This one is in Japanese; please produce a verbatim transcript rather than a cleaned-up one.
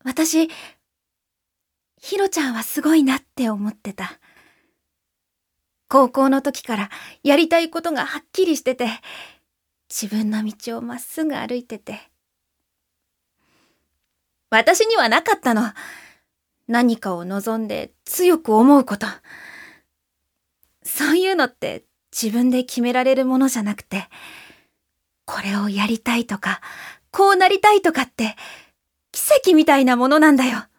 私、ひろちゃんはすごいなって思ってた。高校の時からやりたいことがはっきりしてて、自分の道をまっすぐ歩いてて。私にはなかったの。何かを望んで強く思うこと。そういうのって自分で決められるものじゃなくて、これをやりたいとか、こうなりたいとかって奇跡みたいなものなんだよ。